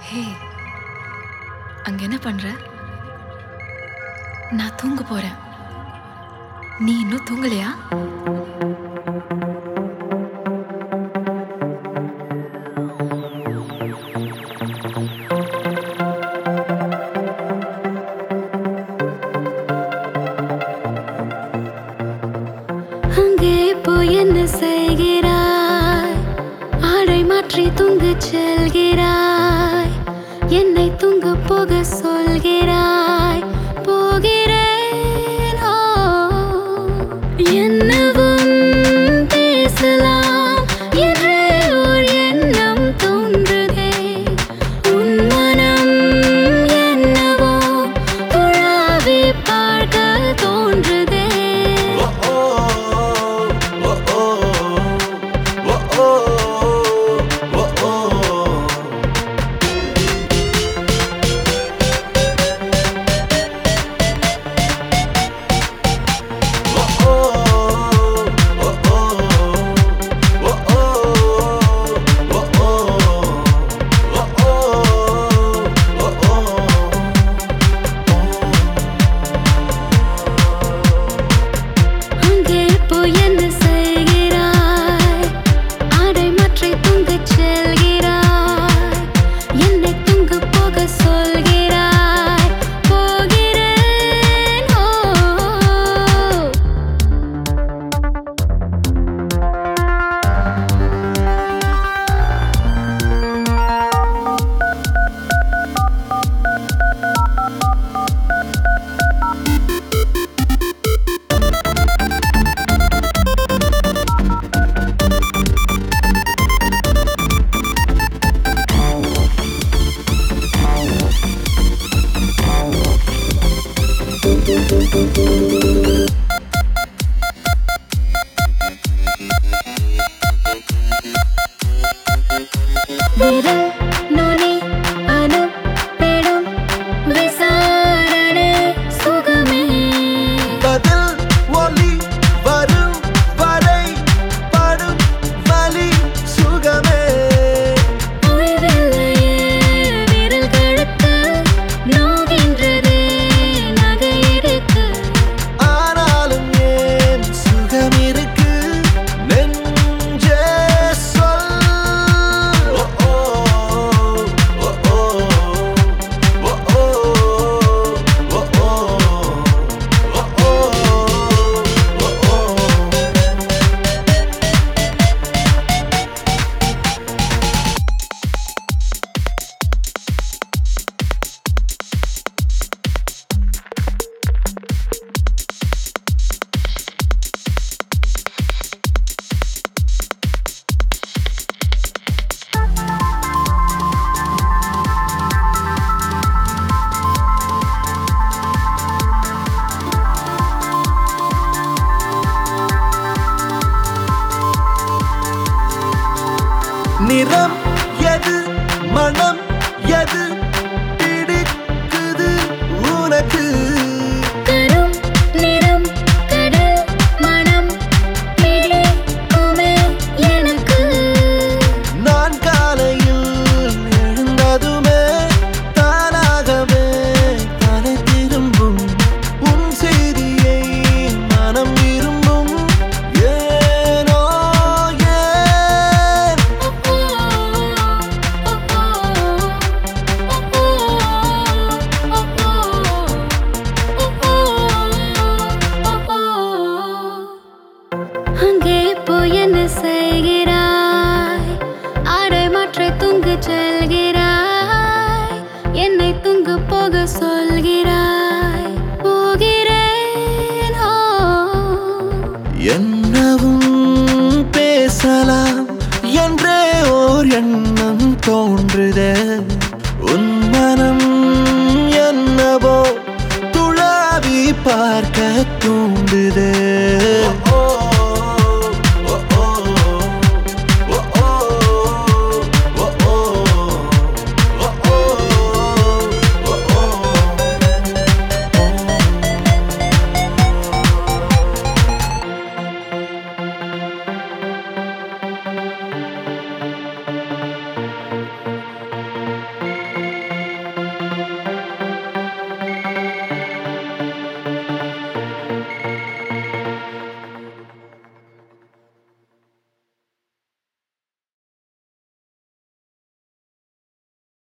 ஹே, அங்க என்ன பண்ற? நான் தூங்க போறேன். நீ இன்னும் தூங்கலையா? அங்கே போய் என்ன செய்கிறாய்? ஆடை மாற்றி தூங்கச் செல்கிறாய். என்னை தூங்க போக சொல்கிறாய். போகிறேன். ஓ, என்னவும் பேசலாம் என்றே ஓர் எண்ணம் தோன்றுதே. உன் மனம் என்னவோ துழாவி பார்க்க தோன்றுதே. விரல் நுனி அனுப்பிடும் விசாரணை சுகமே. பதில் ஒலி வரும் வரை படும் வலி சுகமே. ஓய்வில்லையே விரல் கழுத்து நோகின்றதே நகையிருக்கு. ஆனாலும் ஏன் சுகம் இருக்கு நெஞ்சே சொல். நிறம் எது மனம் எது பிடிக்குது உனக்கு? கரும் நிறம் கடல் மனம் பிடிக்குமே எனக்கு. நான் காலையில் எழுந்ததுமே தானாகவே தலை திரும்பும் உன் செய்தியை மனம் விரும்பும். ஏனோ ஏன் அங்கே போய் என்ன செய்கிறாய்? ஆடை மாற்றி தூங்கச் செல்கிறாய். என்னை தூங்க போக சொல்கிறாய். போகிறேன். ஓ, என்னவும் பேசலாம் என்றே ஓர் எண்ணம் தோன்றுதே.